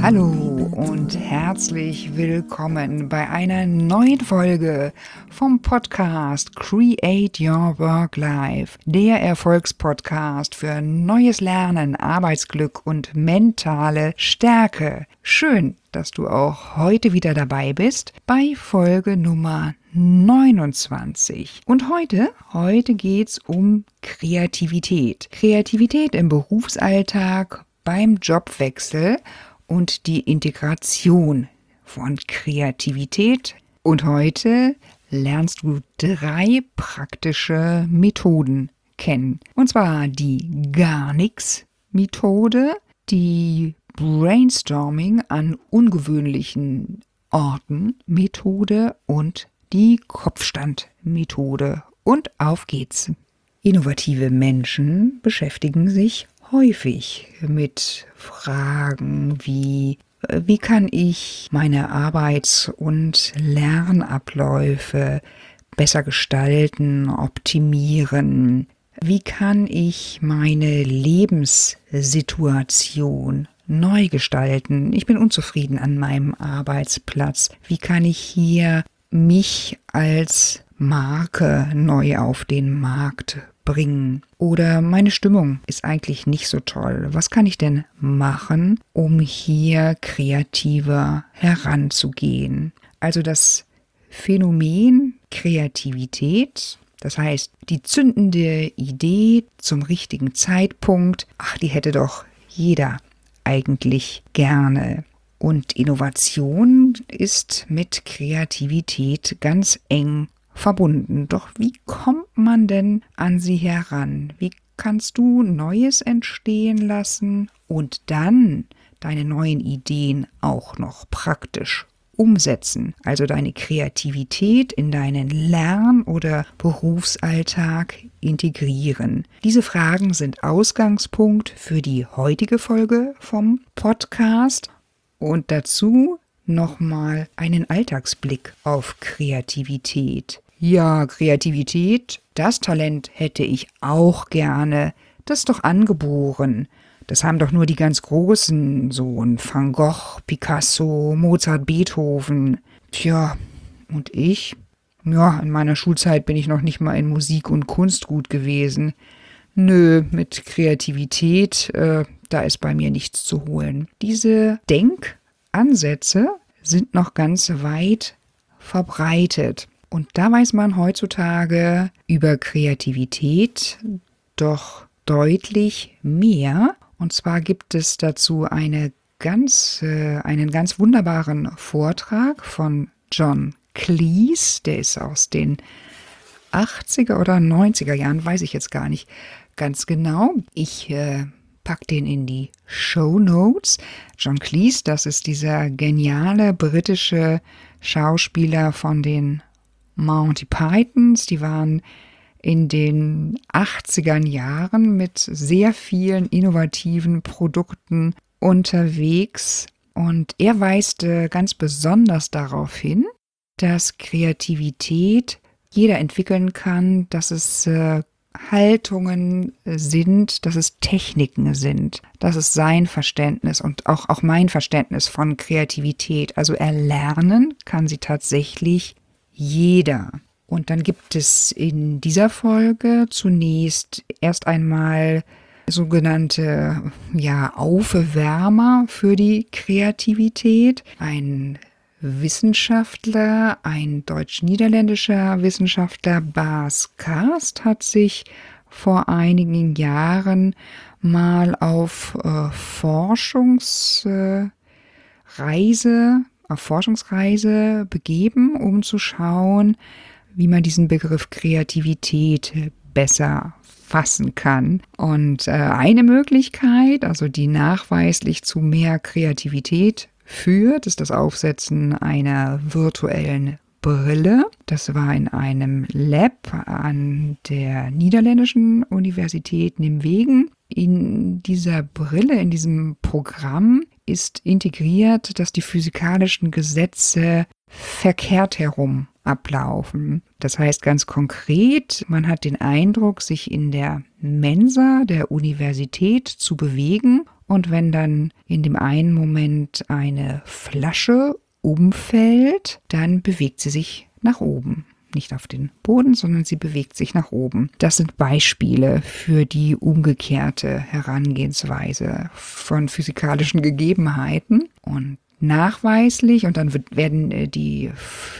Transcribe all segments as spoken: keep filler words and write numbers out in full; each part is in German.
Hallo und herzlich willkommen bei einer neuen Folge vom Podcast Create Your Work Life, der Erfolgspodcast für neues Lernen, Arbeitsglück und mentale Stärke. Schön, dass du auch heute wieder dabei bist bei Folge Nummer neunundzwanzig. Und heute, heute geht's um Kreativität. Kreativität im Berufsalltag, beim Jobwechsel und die Integration von Kreativität. Und heute lernst du drei praktische Methoden kennen. Und zwar die Gar-Nix-Methode, die Brainstorming an ungewöhnlichen Orten Methode und die Kopfstand-Methode. Und auf geht's. Innovative Menschen beschäftigen sich häufig mit Fragen wie: Wie kann ich meine Arbeits- und Lernabläufe besser gestalten, optimieren? Wie kann ich meine Lebenssituation neu gestalten? Ich bin unzufrieden an meinem Arbeitsplatz. Wie kann ich hier mich als Marke neu auf den Markt bringen? Oder meine Stimmung ist eigentlich nicht so toll. Was kann ich denn machen, um hier kreativer heranzugehen? Also das Phänomen Kreativität, das heißt die zündende Idee zum richtigen Zeitpunkt, ach, die hätte doch jeder eigentlich gerne. Und Innovation ist mit Kreativität ganz eng verbunden. Doch wie kommt man denn an sie heran? Wie kannst du Neues entstehen lassen und dann deine neuen Ideen auch noch praktisch umsetzen? Also deine Kreativität in deinen Lern- oder Berufsalltag integrieren. Diese Fragen sind Ausgangspunkt für die heutige Folge vom Podcast. Und dazu nochmal einen Alltagsblick auf Kreativität. Ja, Kreativität, das Talent hätte ich auch gerne. Das ist doch angeboren. Das haben doch nur die ganz Großen, so ein Van Gogh, Picasso, Mozart, Beethoven. Tja, und ich? Ja, in meiner Schulzeit bin ich noch nicht mal in Musik und Kunst gut gewesen. Nö, mit Kreativität, äh, da ist bei mir nichts zu holen. Diese Denkansätze sind noch ganz weit verbreitet. Und da weiß man heutzutage über Kreativität doch deutlich mehr. Und zwar gibt es dazu eine ganz, äh, einen ganz wunderbaren Vortrag von John Cleese. Der ist aus den achtziger oder neunziger Jahren, weiß ich jetzt gar nicht ganz genau. Ich äh, pack den in die Shownotes. John Cleese, das ist dieser geniale britische Schauspieler von den Monty Pythons. Die waren in den achtziger Jahren mit sehr vielen innovativen Produkten unterwegs. Und er weist äh, ganz besonders darauf hin, dass Kreativität jeder entwickeln kann, dass es äh, Haltungen sind, dass es Techniken sind. Das ist sein Verständnis und auch, auch mein Verständnis von Kreativität. Also erlernen kann sie tatsächlich jeder. Und dann gibt es in dieser Folge zunächst erst einmal sogenannte ja, Aufwärmer für die Kreativität. Ein Wissenschaftler, ein deutsch-niederländischer Wissenschaftler, Bas Kast, hat sich vor einigen Jahren mal auf äh, Forschungsreise, auf Forschungsreise begeben, um zu schauen, wie man diesen Begriff Kreativität besser fassen kann. Und äh, eine Möglichkeit, also die nachweislich zu mehr Kreativität führt, ist das Aufsetzen einer virtuellen Brille. Das war in einem Lab an der niederländischen Universität Nimwegen. In dieser Brille, in diesem Programm ist integriert, dass die physikalischen Gesetze verkehrt herum ablaufen. Das heißt ganz konkret, man hat den Eindruck, sich in der Mensa der Universität zu bewegen Und wenn dann in dem einen Moment eine Flasche umfällt, dann bewegt sie sich nach oben. Nicht auf den Boden, sondern sie bewegt sich nach oben. Das sind Beispiele für die umgekehrte Herangehensweise von physikalischen Gegebenheiten. Und nachweislich, und dann wird, werden die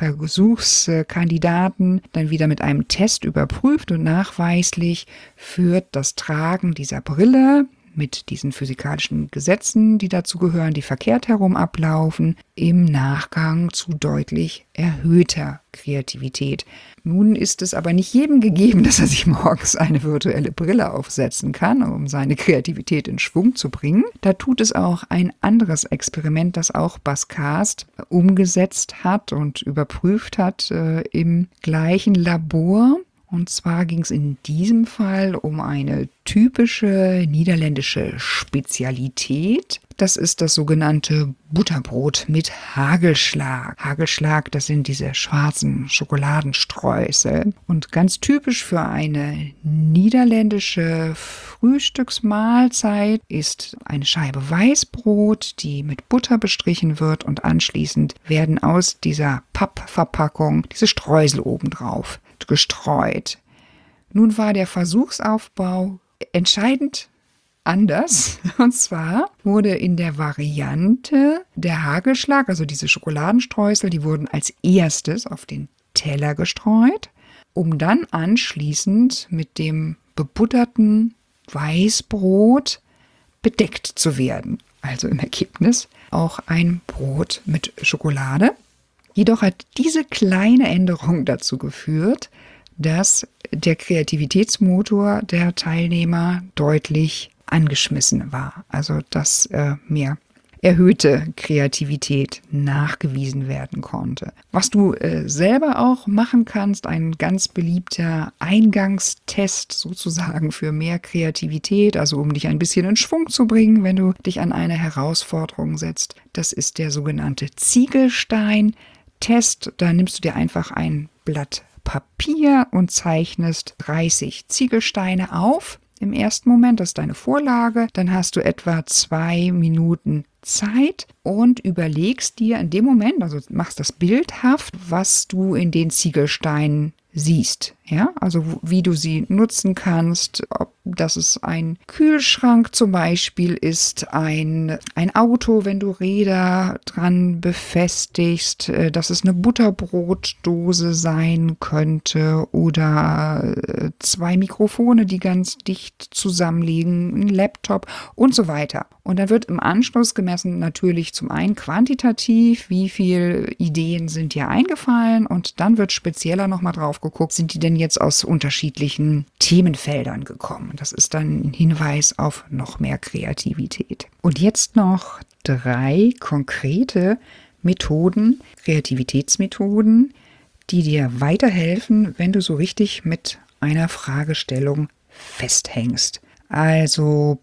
Versuchskandidaten dann wieder mit einem Test überprüft, und nachweislich führt das Tragen dieser Brille mit diesen physikalischen Gesetzen, die dazu gehören, die verkehrt herum ablaufen, im Nachgang zu deutlich erhöhter Kreativität. Nun ist es aber nicht jedem gegeben, dass er sich morgens eine virtuelle Brille aufsetzen kann, um seine Kreativität in Schwung zu bringen. Da tut es auch ein anderes Experiment, das auch Buzcast umgesetzt hat und überprüft hat äh, im gleichen Labor. Und zwar ging es in diesem Fall um eine typische niederländische Spezialität. Das ist das sogenannte Butterbrot mit Hagelschlag. Hagelschlag, das sind diese schwarzen Schokoladenstreusel. Und ganz typisch für eine niederländische Frühstücksmahlzeit ist eine Scheibe Weißbrot, die mit Butter bestrichen wird, und anschließend werden aus dieser Pappverpackung diese Streusel obendrauf gestreut. Nun war der Versuchsaufbau entscheidend anders. Und zwar wurde in der Variante der Hagelschlag, also diese Schokoladenstreusel, die wurden als erstes auf den Teller gestreut, um dann anschließend mit dem bebutterten Weißbrot bedeckt zu werden. Also im Ergebnis auch ein Brot mit Schokolade. Jedoch hat diese kleine Änderung dazu geführt, dass der Kreativitätsmotor der Teilnehmer deutlich angeschmissen war. Also dass äh, mehr erhöhte Kreativität nachgewiesen werden konnte. Was du äh, selber auch machen kannst, ein ganz beliebter Eingangstest sozusagen für mehr Kreativität, also um dich ein bisschen in Schwung zu bringen, wenn du dich an eine Herausforderung setzt. Das ist der sogenannte Ziegelstein-Test. Da nimmst du dir einfach ein Blatt Papier und zeichnest dreißig Ziegelsteine auf. Im ersten Moment, das ist deine Vorlage, dann hast du etwa zwei Minuten Zeit und überlegst dir in dem Moment, also machst das bildhaft, was du in den Ziegelsteinen siehst. Ja, also wie du sie nutzen kannst, ob das es ein Kühlschrank zum Beispiel ist, ein, ein Auto, wenn du Räder dran befestigst, dass es eine Butterbrotdose sein könnte oder zwei Mikrofone, die ganz dicht zusammenliegen, ein Laptop und so weiter. Und dann wird im Anschluss gemessen natürlich zum einen quantitativ, wie viele Ideen sind dir eingefallen, und dann wird spezieller nochmal drauf geguckt, sind die denn jetzt aus unterschiedlichen Themenfeldern gekommen. Das ist dann ein Hinweis auf noch mehr Kreativität. Und jetzt noch drei konkrete Methoden, Kreativitätsmethoden, die dir weiterhelfen, wenn du so richtig mit einer Fragestellung festhängst. Also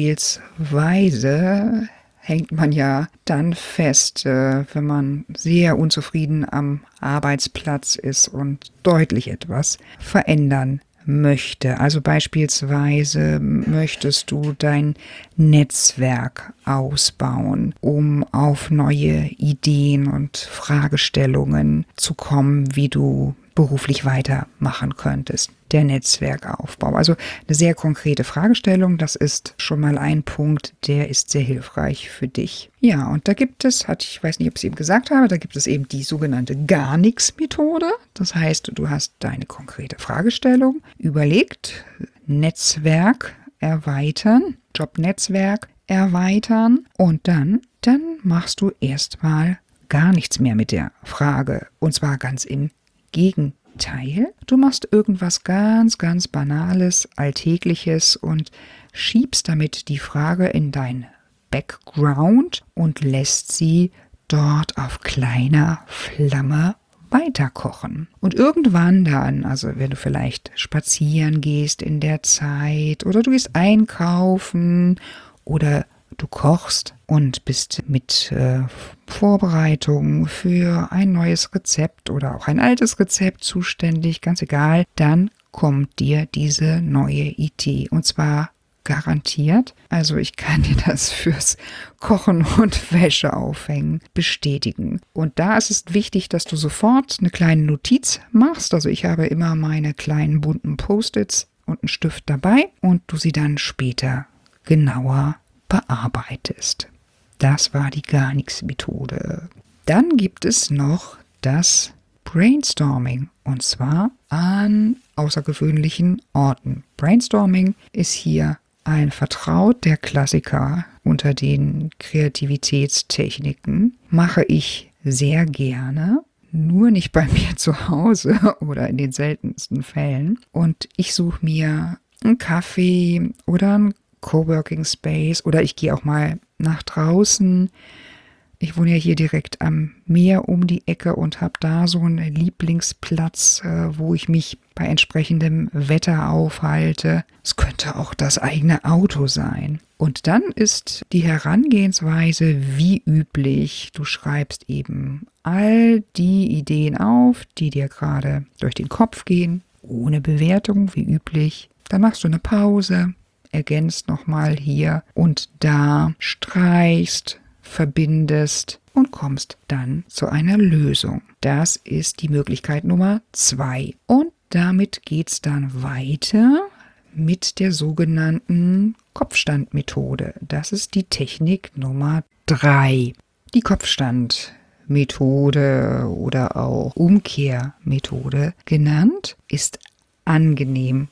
beispielsweise hängt man ja dann fest, wenn man sehr unzufrieden am Arbeitsplatz ist und deutlich etwas verändern möchte. Also beispielsweise möchtest du dein Netzwerk ausbauen, um auf neue Ideen und Fragestellungen zu kommen, wie du beruflich weitermachen könntest. Der Netzwerkaufbau. Also eine sehr konkrete Fragestellung, das ist schon mal ein Punkt, der ist sehr hilfreich für dich. Ja, und da gibt es, hat, ich weiß nicht, ob ich es eben gesagt habe, da gibt es eben die sogenannte Gar-Nix-Methode. Das heißt, du hast deine konkrete Fragestellung überlegt, Netzwerk erweitern, Jobnetzwerk erweitern, und dann, dann machst du erstmal gar nichts mehr mit der Frage, und zwar ganz im Gegenteil. Du machst irgendwas ganz, ganz Banales, Alltägliches und schiebst damit die Frage in dein Background und lässt sie dort auf kleiner Flamme weiterkochen. Und irgendwann dann, also wenn du vielleicht spazieren gehst in der Zeit oder du gehst einkaufen oder du kochst und bist mit äh, Vorbereitungen für ein neues Rezept oder auch ein altes Rezept zuständig, ganz egal, dann kommt dir diese neue Idee. Und zwar garantiert. Also ich kann dir das fürs Kochen und Wäsche aufhängen bestätigen. Und da ist es wichtig, dass du sofort eine kleine Notiz machst. Also ich habe immer meine kleinen bunten Post-its und einen Stift dabei und du sie dann später genauer bearbeitest. Das war die Gar-Nichts-Methode. Dann gibt es noch das Brainstorming und zwar an außergewöhnlichen Orten. Brainstorming ist hier ein vertraut der Klassiker unter den Kreativitätstechniken. Mache ich sehr gerne, nur nicht bei mir zu Hause oder in den seltensten Fällen. Und ich suche mir einen Kaffee oder einen Coworking Space oder ich gehe auch mal nach draußen. Ich wohne ja hier direkt am Meer um die Ecke und habe da so einen Lieblingsplatz, äh, wo ich mich bei entsprechendem Wetter aufhalte. Es könnte auch das eigene Auto sein. Und dann ist die Herangehensweise wie üblich. Du schreibst eben all die Ideen auf, die dir gerade durch den Kopf gehen, ohne Bewertung wie üblich. Dann machst du eine Pause, ergänzt nochmal hier und da, streichst, verbindest und kommst dann zu einer Lösung. Das ist die Möglichkeit Nummer zwei. Und damit geht's dann weiter mit der sogenannten Kopfstandmethode. Das ist die Technik Nummer drei. Die Kopfstandmethode oder auch Umkehrmethode genannt ist angenehm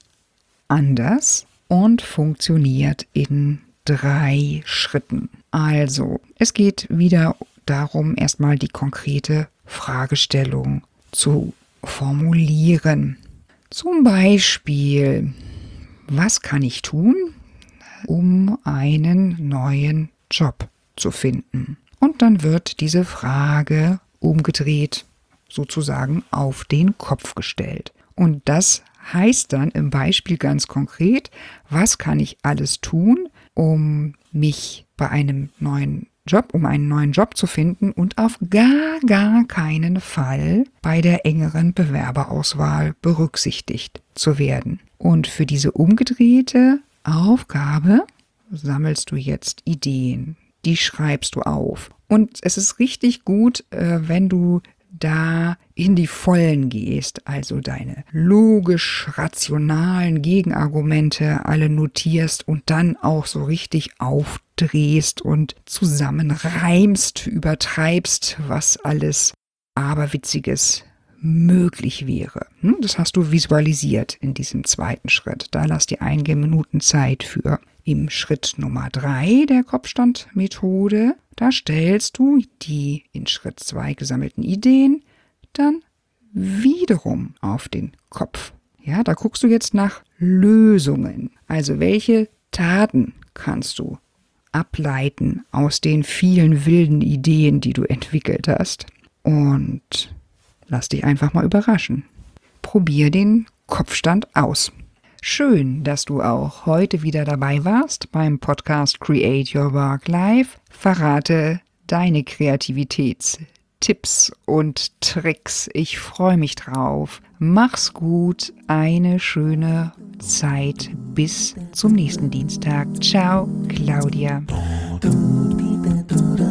anders und funktioniert in drei Schritten. Also, es geht wieder darum, erstmal die konkrete Fragestellung zu formulieren. Zum Beispiel, was kann ich tun, um einen neuen Job zu finden? Und dann wird diese Frage umgedreht, sozusagen auf den Kopf gestellt. Und das heißt dann im Beispiel ganz konkret, was kann ich alles tun, um mich bei einem neuen Job, um einen neuen Job zu finden und auf gar, gar keinen Fall bei der engeren Bewerberauswahl berücksichtigt zu werden. Und für diese umgedrehte Aufgabe sammelst du jetzt Ideen, die schreibst du auf. Und es ist richtig gut, wenn du da in die Vollen gehst, also deine logisch-rationalen Gegenargumente alle notierst und dann auch so richtig aufdrehst und zusammenreimst, übertreibst, was alles Aberwitziges möglich wäre. Das hast du visualisiert in diesem zweiten Schritt. Da lass dir einige Minuten Zeit für. Im Schritt Nummer drei der Kopfstandmethode, da stellst du die in Schritt zwei gesammelten Ideen dann wiederum auf den Kopf. Ja, da guckst du jetzt nach Lösungen. Also welche Taten kannst du ableiten aus den vielen wilden Ideen, die du entwickelt hast? Und lass dich einfach mal überraschen. Probier den Kopfstand aus. Schön, dass du auch heute wieder dabei warst beim Podcast Create Your Work Life. Verrate deine Kreativitätstipps und Tricks. Ich freue mich drauf. Mach's gut, eine schöne Zeit. Bis zum nächsten Dienstag. Ciao, Claudia.